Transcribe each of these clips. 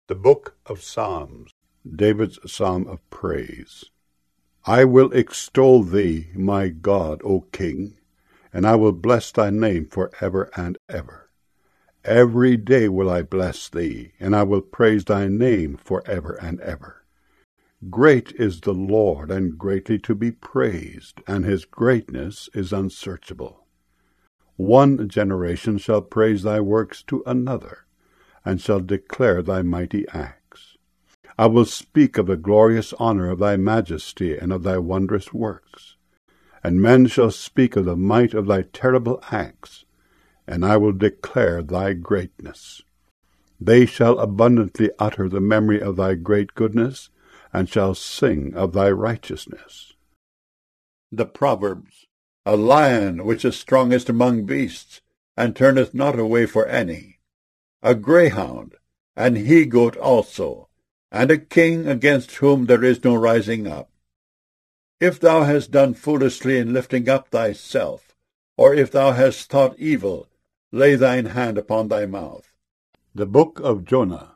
The Book of Psalms, David's Psalm of Praise. I will extol thee, my God, O King, and I will bless thy name for ever and ever. Every day will I bless thee, and I will praise thy name for ever and ever. Great is the Lord, and greatly to be praised, and his greatness is unsearchable. One generation shall praise thy works to another, and shall declare thy mighty acts. I will speak of the glorious honor of thy majesty and of thy wondrous works. And men shall speak of the might of thy terrible acts, and I will declare thy greatness. They shall abundantly utter the memory of thy great goodness, and shall sing of thy righteousness. The Proverbs. A lion which is strongest among beasts, and turneth not away for any. A greyhound, and he-goat also, and a king against whom there is no rising up. If thou hast done foolishly in lifting up thyself, or if thou hast thought evil, lay thine hand upon thy mouth. The Book of Jonah.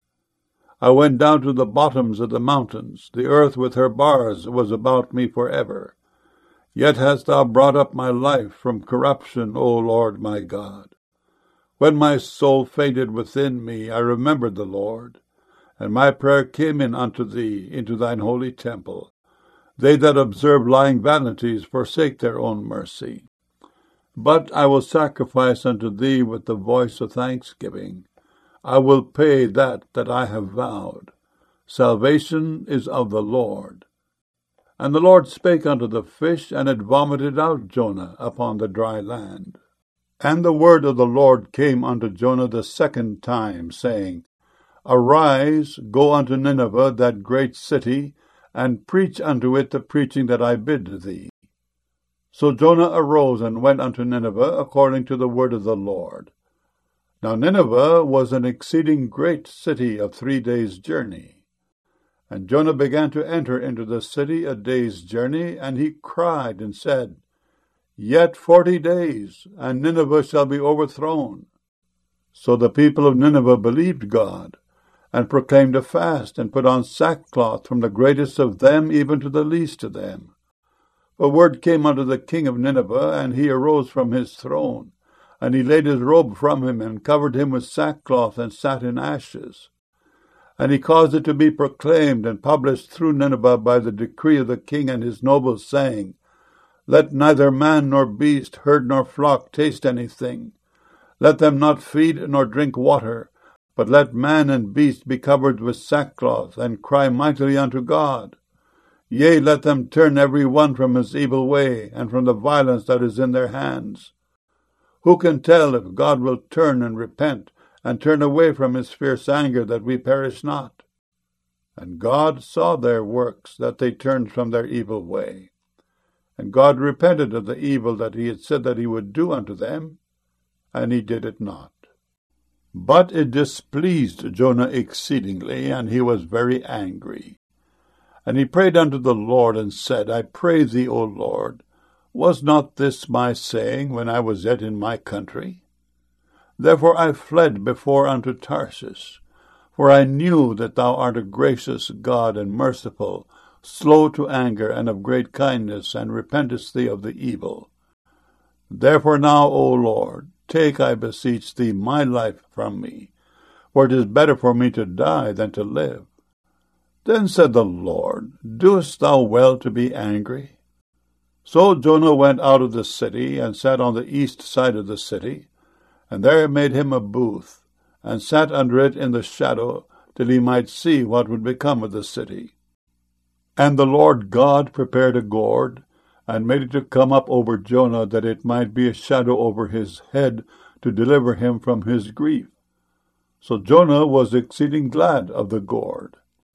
I went down to the bottoms of the mountains. The earth with her bars was about me forever. Yet hast thou brought up my life from corruption, O Lord my God. When my soul fainted within me, I remembered the Lord, and my prayer came in unto thee, into thine holy temple. They that observe lying vanities forsake their own mercy. But I will sacrifice unto thee with the voice of thanksgiving. I will pay that I have vowed. Salvation is of the Lord. And the Lord spake unto the fish, and it vomited out Jonah upon the dry land. And the word of the Lord came unto Jonah the second time, saying, Arise, go unto Nineveh, that great city, and preach unto it the preaching that I bid thee. So Jonah arose and went unto Nineveh, according to the word of the Lord. Now Nineveh was an exceeding great city of 3 days' journey. And Jonah began to enter into the city a day's journey, and he cried and said, Yet 40 days, and Nineveh shall be overthrown. So the people of Nineveh believed God, and proclaimed a fast, and put on sackcloth from the greatest of them even to the least of them. A word came unto the king of Nineveh, and he arose from his throne, and he laid his robe from him, and covered him with sackcloth, and sat in ashes. And he caused it to be proclaimed and published through Nineveh by the decree of the king and his nobles, saying, Let neither man nor beast, herd nor flock taste anything. Let them not feed nor drink water, but let man and beast be covered with sackcloth, and cry mightily unto God. Yea, let them turn every one from his evil way, and from the violence that is in their hands. Who can tell if God will turn and repent, and turn away from his fierce anger, that we perish not? And God saw their works, that they turned from their evil way. And God repented of the evil that he had said that he would do unto them, and he did it not. But it displeased Jonah exceedingly, and he was very angry. And he prayed unto the Lord, and said, I pray thee, O Lord, was not this my saying when I was yet in my country? Therefore I fled before unto Tarshish, for I knew that thou art a gracious God and merciful, slow to anger, and of great kindness, and repentest thee of the evil. Therefore now, O Lord, take, I beseech thee, my life from me, for it is better for me to die than to live. Then said the Lord, Doest thou well to be angry? So Jonah went out of the city, and sat on the east side of the city, and there made him a booth, and sat under it in the shadow, till he might see what would become of the city. And the Lord God prepared a gourd, and made it to come up over Jonah, that it might be a shadow over his head, to deliver him from his grief. So Jonah was exceeding glad of the gourd.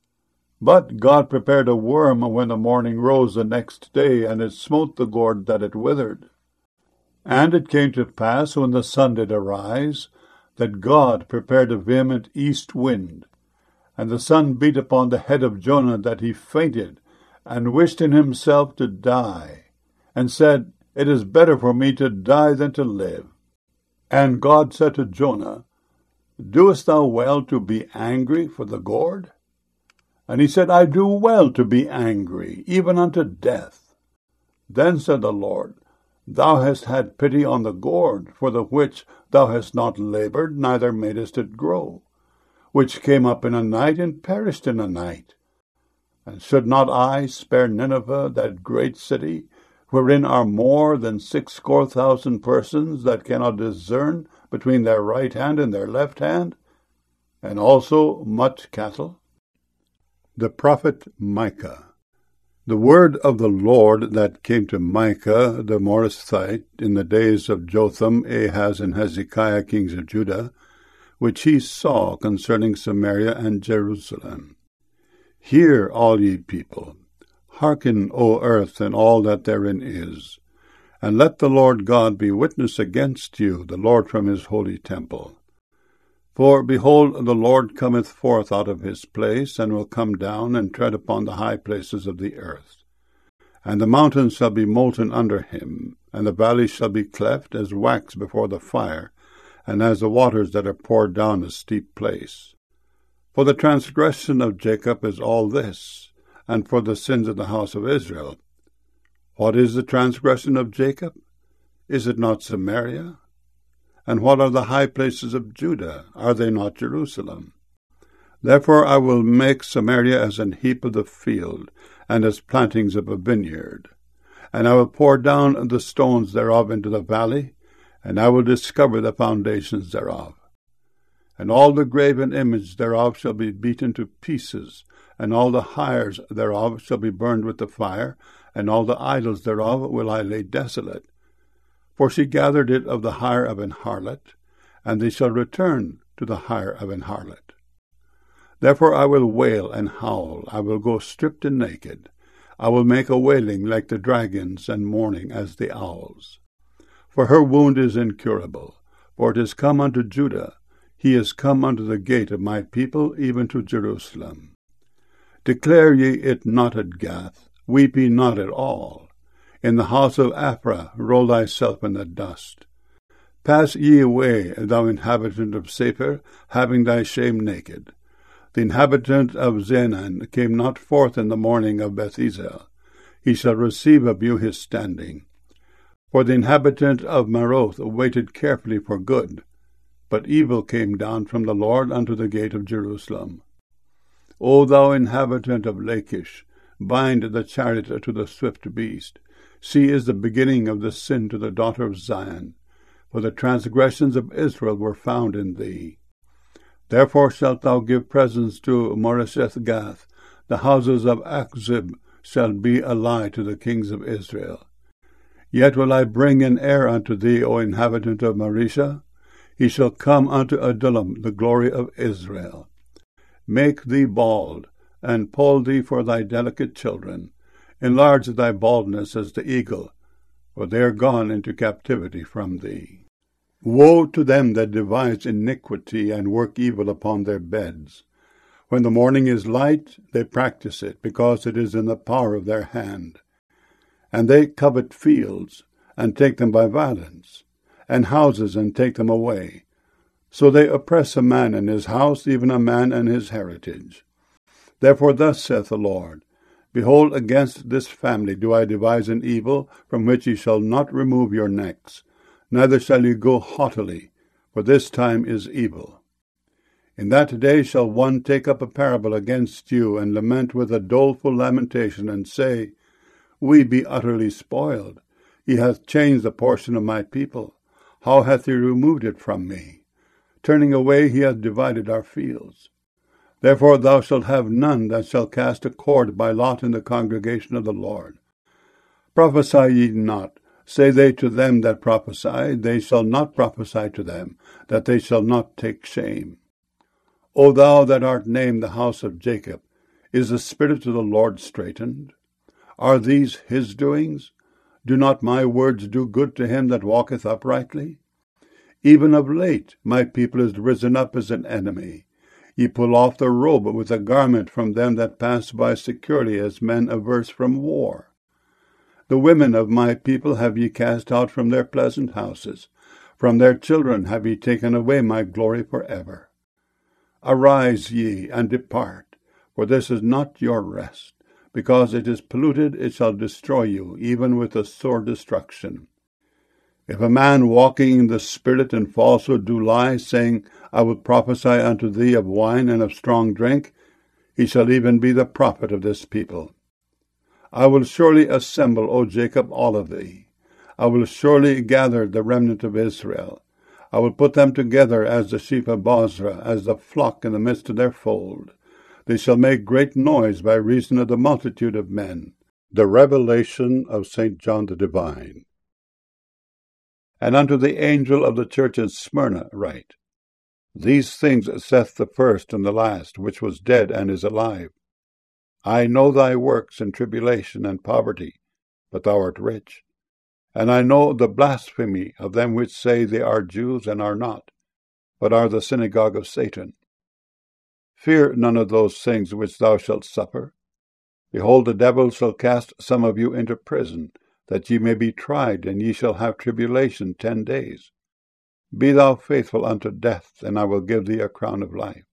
But God prepared a worm when the morning rose the next day, and it smote the gourd that it withered. And it came to pass, when the sun did arise, that God prepared a vehement east wind, and the sun beat upon the head of Jonah, that he fainted, and wished in himself to die, and said, It is better for me to die than to live. And God said to Jonah, Doest thou well to be angry for the gourd? And he said, I do well to be angry, even unto death. Then said the Lord, Thou hast had pity on the gourd, for the which thou hast not labored, neither madest it grow, which came up in a night and perished in a night. And should not I spare Nineveh, that great city, wherein are more than 60,000 persons that cannot discern between their right hand and their left hand, and also much cattle? The prophet Micah. The word of the Lord that came to Micah the Morasthite in the days of Jotham, Ahaz, and Hezekiah, kings of Judah, which he saw concerning Samaria and Jerusalem. Hear, all ye people, hearken, O earth, and all that therein is, and let the Lord God be witness against you, the Lord from his holy temple. For, behold, the Lord cometh forth out of his place, and will come down and tread upon the high places of the earth. And the mountains shall be molten under him, and the valleys shall be cleft as wax before the fire, and as the waters that are poured down a steep place. For the transgression of Jacob is all this, and for the sins of the house of Israel. What is the transgression of Jacob? Is it not Samaria? And what are the high places of Judah? Are they not Jerusalem? Therefore I will make Samaria as an heap of the field, and as plantings of a vineyard. And I will pour down the stones thereof into the valley, and I will discover the foundations thereof. And all the graven image thereof shall be beaten to pieces, and all the hires thereof shall be burned with the fire, and all the idols thereof will I lay desolate. For she gathered it of the hire of an harlot, and they shall return to the hire of an harlot. Therefore I will wail and howl, I will go stripped and naked. I will make a wailing like the dragons, and mourning as the owls. For her wound is incurable, for it is come unto Judah, he is come unto the gate of my people, even to Jerusalem. Declare ye it not at Gath, weep ye not at all. In the house of Aphrah roll thyself in the dust. Pass ye away, thou inhabitant of Sapphir, having thy shame naked. The inhabitant of Zenan came not forth in the morning of Bethesda. He shall receive of you his standing. For the inhabitant of Maroth waited carefully for good, but evil came down from the Lord unto the gate of Jerusalem. O thou inhabitant of Lachish, bind the chariot to the swift beast. She is the beginning of the sin to the daughter of Zion, for the transgressions of Israel were found in thee. Therefore shalt thou give presents to Moresheth-Gath, the houses of Achzib shall be a lie to the kings of Israel. Yet will I bring an heir unto thee, O inhabitant of Marisha. He shall come unto Adullam, the glory of Israel. Make thee bald, and poll thee for thy delicate children. Enlarge thy baldness as the eagle, for they are gone into captivity from thee. Woe to them that devise iniquity and work evil upon their beds. When the morning is light, they practice it, because it is in the power of their hand. And they covet fields, and take them by violence, and houses, and take them away. So they oppress a man and his house, even a man and his heritage. Therefore thus saith the Lord, Behold, against this family do I devise an evil, from which ye shall not remove your necks, neither shall ye go haughtily, for this time is evil. In that day shall one take up a parable against you, and lament with a doleful lamentation, and say, We be utterly spoiled. He hath changed the portion of my people. How hath he removed it from me? Turning away he hath divided our fields. Therefore thou shalt have none that shall cast a cord by lot in the congregation of the Lord. Prophesy ye not, say they to them that prophesy, they shall not prophesy to them, that they shall not take shame. O thou that art named the house of Jacob, is the spirit of the Lord straitened? Are these his doings? Do not my words do good to him that walketh uprightly? Even of late my people is risen up as an enemy. Ye pull off the robe with a garment from them that pass by securely, as men averse from war. The women of my people have ye cast out from their pleasant houses. From their children have ye taken away my glory forever. Arise ye, and depart, for this is not your rest. Because it is polluted, it shall destroy you, even with a sore destruction. If a man walking in the Spirit in falsehood do lie, saying, I will prophesy unto thee of wine and of strong drink, he shall even be the prophet of this people. I will surely assemble, O Jacob, all of thee. I will surely gather the remnant of Israel. I will put them together as the sheep of Bozrah, as the flock in the midst of their fold. They shall make great noise by reason of the multitude of men. The revelation of St. John the Divine. And unto the angel of the church in Smyrna write, These things saith the first and the last, which was dead and is alive. I know thy works in tribulation and poverty, but thou art rich. And I know the blasphemy of them which say they are Jews and are not, but are the synagogue of Satan. Fear none of those things which thou shalt suffer. Behold, the devil shall cast some of you into prison, that ye may be tried, and ye shall have tribulation 10 days. Be thou faithful unto death, and I will give thee a crown of life.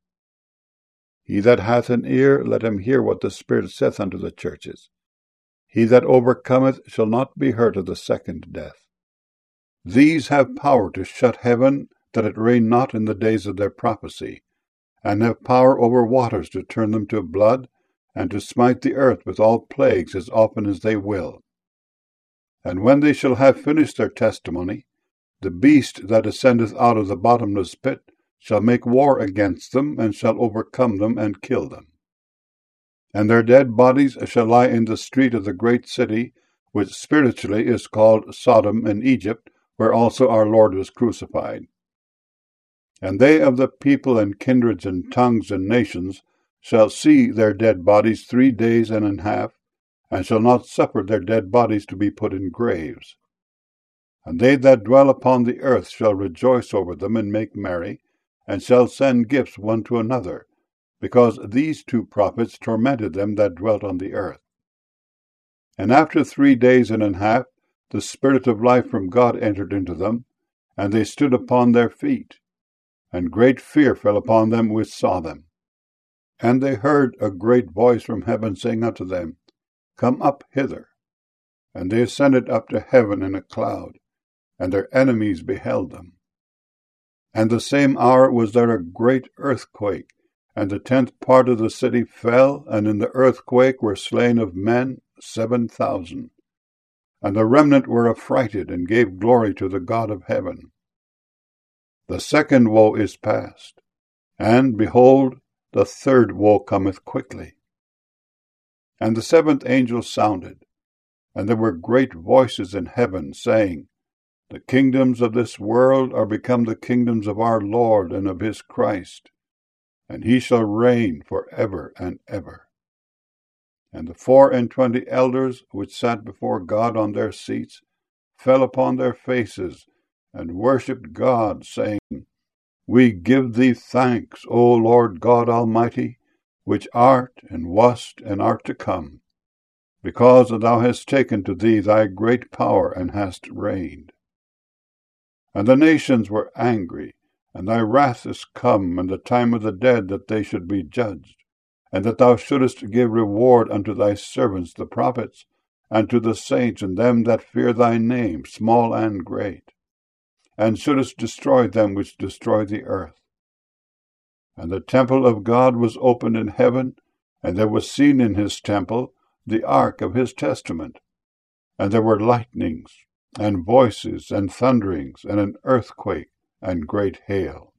He that hath an ear, let him hear what the Spirit saith unto the churches. He that overcometh shall not be hurt of the second death. These have power to shut heaven, that it rain not in the days of their prophecy, and have power over waters to turn them to blood, and to smite the earth with all plagues as often as they will. And when they shall have finished their testimony, the beast that ascendeth out of the bottomless pit shall make war against them, and shall overcome them, and kill them. And their dead bodies shall lie in the street of the great city, which spiritually is called Sodom and Egypt, where also our Lord was crucified. And they of the people and kindreds and tongues and nations shall see their dead bodies 3 days and an half, and shall not suffer their dead bodies to be put in graves. And they that dwell upon the earth shall rejoice over them, and make merry, and shall send gifts one to another, because these 2 prophets tormented them that dwelt on the earth. And after 3 days and an half, the Spirit of life from God entered into them, and they stood upon their feet. And great fear fell upon them which saw them. And they heard a great voice from heaven saying unto them, Come up hither. And they ascended up to heaven in a cloud, and their enemies beheld them. And the same hour was there a great earthquake, and the 10th part of the city fell, and in the earthquake were slain of men 7,000. And the remnant were affrighted, and gave glory to the God of heaven. The second woe is past, and, behold, the third woe cometh quickly. And the 7th angel sounded, and there were great voices in heaven, saying, The kingdoms of this world are become the kingdoms of our Lord and of his Christ, and he shall reign for ever and ever. And the 24 elders which sat before God on their seats fell upon their faces, and worshipped God, saying, We give thee thanks, O Lord God Almighty, which art, and wast, and art to come, because thou hast taken to thee thy great power, and hast reigned. And the nations were angry, and thy wrath is come, and the time of the dead that they should be judged, and that thou shouldest give reward unto thy servants the prophets, and to the saints and them that fear thy name, small and great, and shouldest destroy them which destroy the earth. And the temple of God was opened in heaven, and there was seen in his temple the ark of his testament. And there were lightnings, and voices, and thunderings, and an earthquake, and great hail.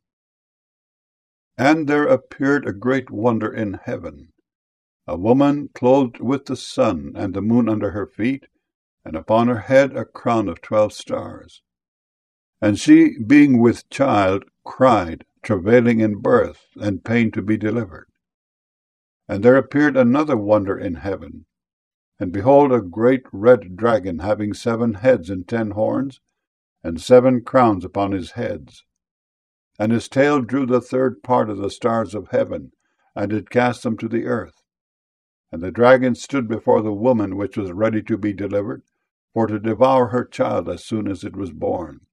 And there appeared a great wonder in heaven, a woman clothed with the sun, and the moon under her feet, and upon her head a crown of 12 stars. And she, being with child, cried, travailing in birth, and pain to be delivered. And there appeared another wonder in heaven, and behold, a great red dragon, having 7 heads and 10 horns, and 7 crowns upon his heads. And his tail drew the 3rd part of the stars of heaven, and did cast them to the earth. And the dragon stood before the woman which was ready to be delivered, for to devour her child as soon as it was born.